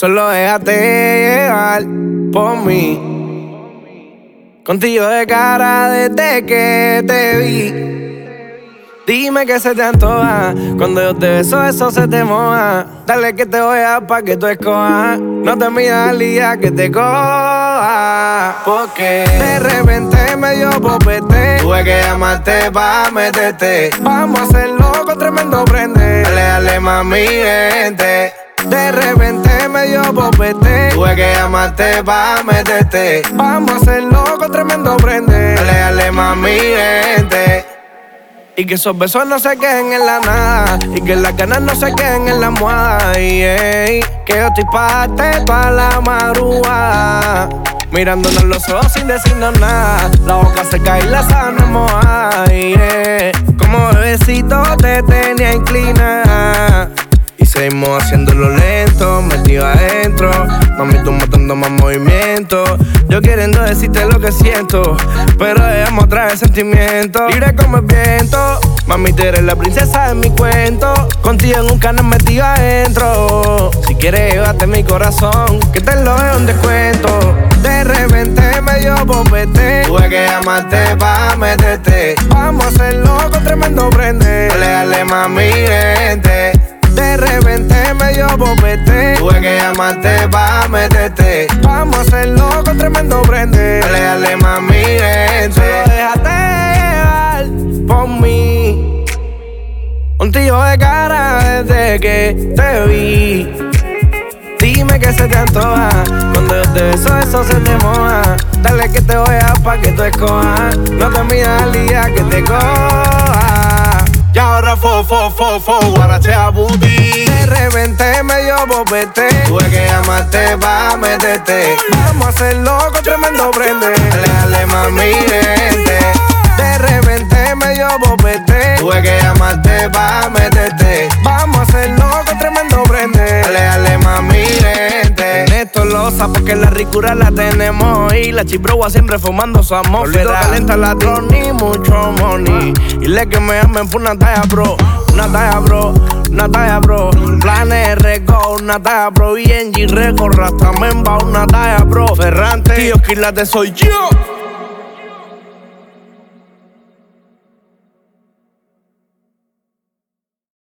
Solo déjate llevar por mí. Contigo de cara desde que te vi. Dime que se te antoja. Cuando yo te beso, eso se te moja. Dale que te voy a pa' que tú escojas. No te midas al día que te coja. Porque de repente me dio popete. Tuve que llamarte pa' meterte. Vamos a hacerlo con tremendo prende. Dale, dale, mami, vente. De repente me dio popete. Tuve que llamarte pa' meterte. Vamos a hacerlo con tremendo prende. Dale, dale, mami, vente. Y que esos besos no se queden en la nada. Y que las ganas no se queden en la almohada. Que yo estoy pa' darte pa' la madrugada. Mirándonos los ojos sin decirnos nada. La boca seca y la sábana mojada. Como bebecito te tenía inclinada. Y seguimos haciéndolo lento, metido adentro. Mami, tú matando más movimiento. Yo queriendo decirte lo que siento, pero dejamos atrás el sentimiento. Libre como el viento. Mami, tú eres la princesa de mi cuento. Contigo en un canal metido adentro. Si quieres, llévate mi corazón, que te lo veo en descuento. De repente me dio popete. Tuve que llamarte pa' meterte. Vamos a hacerlo con tremendo prende. Dale, dale, mami, vente. De repente me dio popete. Tuve que llamarte pa' meterte. Vamos a hacerlo con tremendo prende. Dale, dale, mami, vente. Solo déjate llevar por mí. Contigo de cara desde que te vi. Dime que se te antoja. Cuando yo te beso, eso se te moja. Dale que te voy a pa' que tú escojas. No te midas al día que te coja. Y ahora guarachea booty. De repente me dio popete. Tuve que llamarte pa' meterte. Vamos a hacerlo con tremendo prende. Dale, dale, mami, vente. De repente me dio popete. Tuve que llamarte pa' meterte. Vamos a hacerlo con tremendo prende. Dale, dale, mami, vente. En esto losa porque la ricura la tenemos. Y la chibroa siempre fumando su atmósfera. Calienta la ni mucho money. Y le que me llamen por una talla bro. Una talla bro, una talla bro. Planes Reco, una talla bro. Y en G Reco, Rastamemba, una talla bro. Ferrante, tío, Quilate soy yo.